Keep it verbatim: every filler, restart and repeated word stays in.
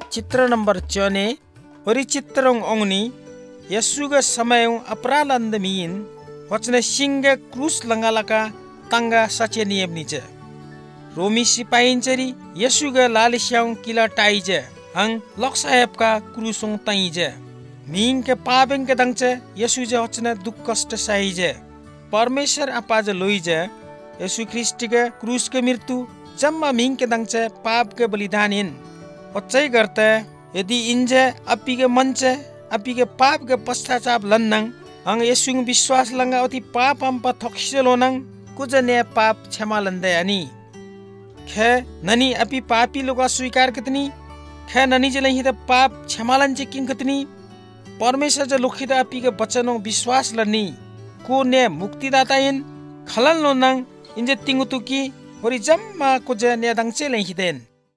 चित्र नंबर चौने और चित्रं ओंगनी यशुगा समयं अपरालंद मीन वचने सिंगे क्रूस लंगालका तंगा सचे नियम नीचे रोमी सिपाहींचरी यशुगा लालिश्यां किला टाइजे हंग लक्साहेब का क्रूसों ताइजे मीन के पाबें के दंगचे यशुजे वचने दुख कष्ट सहीजे परमेश्वर अपाज लोइजे यशु ख्रिस्ट के क्रूस के मृत्यु जम्मा मीन के दंगचे पाप के बलिदान इन वच्चै करते यदि इंजे अपी के मंचे अपी के पाप के पश्चाताप लन्नंग अंग यशु विश्वास लंगा अति पाप हम पर थोक्सिलोनंग कुछ ने पाप क्षमा लंदे यानी खे ननी अपी पापी लोग स्वीकार कितनी खे ननी जले ही तो पाप क्षमा लंचे किंग कितनी परमेश्वर जो लुखित अपी के बचनों विश्वास लनी को ने मुक्तिदाता इन खलन लोनंग इंजे तिंगुतुकी और जम्मा कुछ ने दंगचे लेहिदेन